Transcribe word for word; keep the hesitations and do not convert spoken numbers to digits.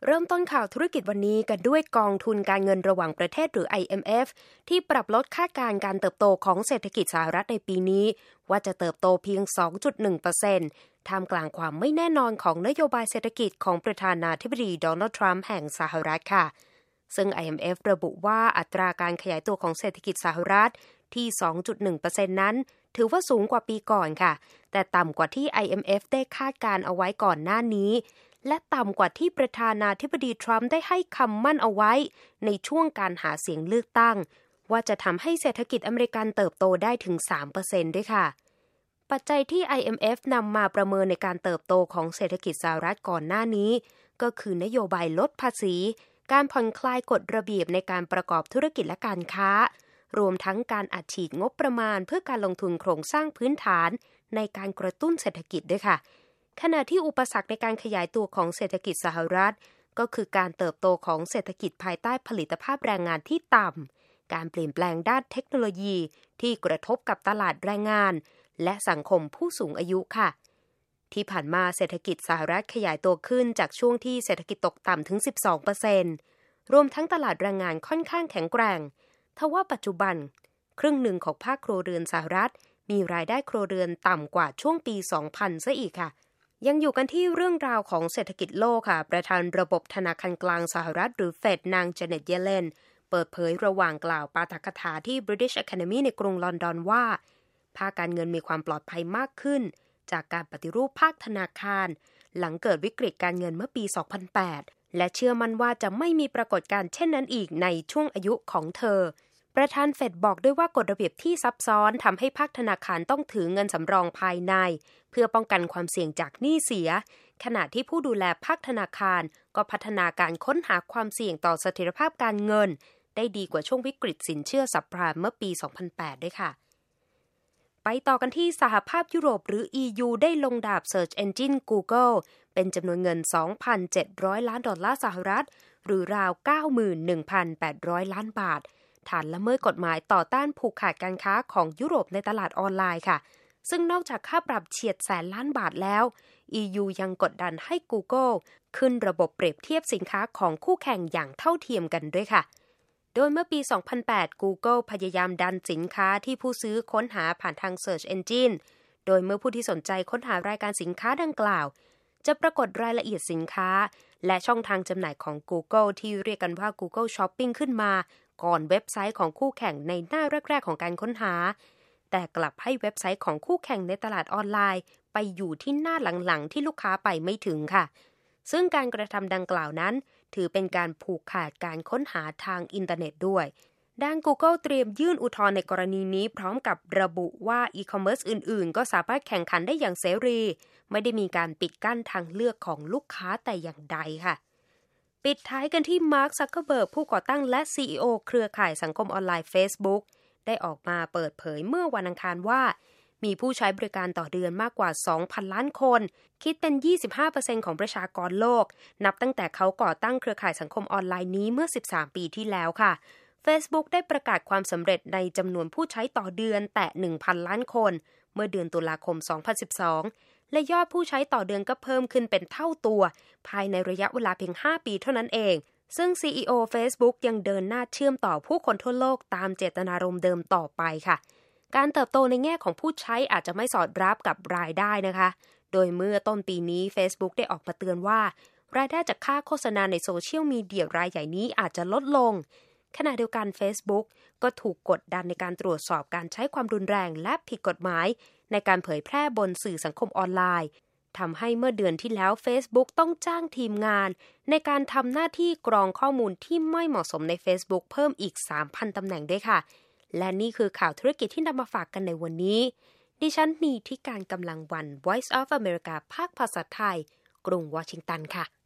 เริ่มต้นข่าวธุรกิจวันนี้กันด้วยกองทุนการเงินระหว่างประเทศหรือ ไอ เอ็ม เอฟ ที่ปรับลดคาดการณ์การเติบโตของเศรษฐกิจสหรัฐในปีนี้ว่าจะเติบโตเพียง สองจุดหนึ่งเปอร์เซ็นต์ ท่ามกลางความไม่แน่นอนของนโยบายเศรษฐกิจของประธานาธิบดีโดนัลด์ทรัมป์แห่งสหรัฐค่ะซึ่ง ไอ เอ็ม เอฟ ระบุว่าอัตราการขยายตัวของเศรษฐกิจสหรัฐที่ สองจุดหนึ่งเปอร์เซ็นต์ นั้นถือว่าสูงกว่าปีก่อนค่ะแต่ต่ำกว่าที่ ไอ เอ็ม เอฟ ได้คาดการเอาไว้ก่อนหน้านี้และต่ำกว่าที่ประธานาธิบดีทรัมป์ได้ให้คำมั่นเอาไว้ในช่วงการหาเสียงเลือกตั้งว่าจะทำให้เศรษฐกิจอเมริกันเติบโตได้ถึง สามเปอร์เซ็นต์ ด้วยค่ะปัจจัยที่ ไอ เอ็ม เอฟ นำมาประเมินในการเติบโตของเศรษฐกิจสหรัฐก่อนหน้านี้ก็คือนโยบายลดภาษีการผ่อนคลายกฎระเบียบในการประกอบธุรกิจและการค้ารวมทั้งการอัดฉีดงบประมาณเพื่อการลงทุนโครงสร้างพื้นฐานในการกระตุ้นเศรษฐกิจด้วยค่ะขณะที่อุปสรรคในการขยายตัวของเศรษฐกิจสหรัฐก็คือการเติบโตของเศรษฐกิจภายใต้ผลิตภาพแรงงานที่ต่ำการเปลี่ยนแปลงด้านเทคโนโลยีที่กระทบกับตลาดแรงงานและสังคมผู้สูงอายุค่ะที่ผ่านมาเศรษฐกิจสหรัฐขยายตัวขึ้นจากช่วงที่เศรษฐกิจตกต่ำถึง สิบสองเปอร์เซ็นต์ รวมทั้งตลาดแรงงานค่อนข้างแข็งแกร่งทว่าปัจจุบันครึ่งหนึ่งของภาคครัวเรือนสหรัฐมีรายได้ครัวเรือนต่ำกว่าช่วงปี สองพัน ซะอีกค่ะยังอยู่กันที่เรื่องราวของเศรษฐกิจโลกค่ะประธานระบบธนาคารกลางสหรัฐหรือเฟดนางเจเน็ตเยเลนเปิดเผยระหว่างกล่าวปาฐกถาที่ British Academy ในกรุงลอนดอนว่าภาคการเงินมีความปลอดภัยมากขึ้นจากการปฏิรูปภาคธนาคารหลังเกิดวิกฤตการเงินเมื่อปี สองพันแปด และเชื่อมั่นว่าจะไม่มีปรากฏการณ์เช่นนั้นอีกในช่วงอายุของเธอประธานเฟดบอกด้วยว่ากฎระเบียบที่ซับซ้อนทำให้ภาคธนาคารต้องถือเงินสำรองภายในเพื่อป้องกันความเสี่ยงจากหนี้เสียขณะที่ผู้ดูแลภาคธนาคารก็พัฒนาการค้นหาความเสี่ยงต่อเสถียรภาพการเงินได้ดีกว่าช่วงวิกฤตสินเชื่อซับไพรม์เมื่อปี สองพันแปด ด้วยค่ะไปต่อกันที่สหภาพยุโรปหรือ อี ยู ได้ลงดาบ Search Engine Google เป็นจำนวนเงิน สองพันเจ็ดร้อย ล้านดอลลาร์สหรัฐหรือราว เก้าหมื่นหนึ่งพันแปดร้อย ล้านบาทฐานละเมิดกฎหมายต่อต้านผูกขาดการค้าของยุโรปในตลาดออนไลน์ค่ะซึ่งนอกจากค่าปรับเฉียดแสนล้านบาทแล้ว อี ยู ยังกดดันให้ Google ขึ้นระบบเปรียบเทียบสินค้าของคู่แข่งอย่างเท่าเทียมกันด้วยค่ะโดยเมื่อปี สองพันแปด Google พยายามดันสินค้าที่ผู้ซื้อค้นหาผ่านทาง Search Engine โดยเมื่อผู้ที่สนใจค้นหารายการสินค้าดังกล่าวจะปรากฏรายละเอียดสินค้าและช่องทางจำหน่ายของ Google ที่เรียกกันว่า Google Shopping ขึ้นมาก่อนเว็บไซต์ของคู่แข่งในหน้าแรกๆของการค้นหาแต่กลับให้เว็บไซต์ของคู่แข่งในตลาดออนไลน์ไปอยู่ที่หน้าหลังๆที่ลูกค้าไปไม่ถึงค่ะซึ่งการกระทำดังกล่าวนั้นถือเป็นการผูกขาดการค้นหาทางอินเทอร์เน็ตด้วยด้าน Google เตรียมยื่นอุทธรณ์ในกรณีนี้พร้อมกับระบุว่าอีคอมเมิร์ซอื่นๆก็สามารถแข่งขันได้อย่างเสรีไม่ได้มีการปิดกั้นทางเลือกของลูกค้าแต่อย่างใดค่ะปิดท้ายกันที่มาร์ค ซักเคอร์เบิร์กผู้ก่อตั้งและ ซี อี โอ เครือข่ายสังคมออนไลน์ Facebook ได้ออกมาเปิดเผยเมื่อวันอังคารว่ามีผู้ใช้บริการต่อเดือนมากกว่า สองพัน ล้านคนคิดเป็น ยี่สิบห้าเปอร์เซ็นต์ ของประชากรโลกนับตั้งแต่เขาก่อตั้งเครือข่ายสังคมออนไลน์นี้เมื่อ สิบสาม ปีที่แล้วค่ะ Facebook ได้ประกาศความสำเร็จในจำนวนผู้ใช้ต่อเดือนแตะ หนึ่งพัน ล้านคนเมื่อเดือนตุลาคม สองพันสิบสองและยอดผู้ใช้ต่อเดือนก็เพิ่มขึ้นเป็นเท่าตัวภายในระยะเวลาเพียงห้าปีเท่านั้นเองซึ่ง ซี อี โอ Facebook ยังเดินหน้าเชื่อมต่อผู้คนทั่วโลกตามเจตนารมณ์เดิมต่อไปค่ะการเติบโตในแง่ของผู้ใช้อาจจะไม่สอดรับกับรายได้นะคะโดยเมื่อต้นปีนี้ Facebook ได้ออกมาเตือนว่ารายได้จากค่าโฆษณาในโซเชียลมีเดียรายใหญ่นี้อาจจะลดลงขณะเดียวกัน Facebook ก็ถูกกดดันในการตรวจสอบการใช้ความรุนแรงและผิดกฎหมายในการเผยแพร่บนสื่อสังคมออนไลน์ทำให้เมื่อเดือนที่แล้ว Facebook ต้องจ้างทีมงานในการทำหน้าที่กรองข้อมูลที่ไม่เหมาะสมใน Facebook เพิ่มอีก สามพัน ตำแหน่งด้วยค่ะและนี่คือข่าวธุรกิจที่นำมาฝากกันในวันนี้ดิฉันนีที่การกำลังวัน Voice of America ภาคภาษาไทยกรุงวอชิงตันค่ะ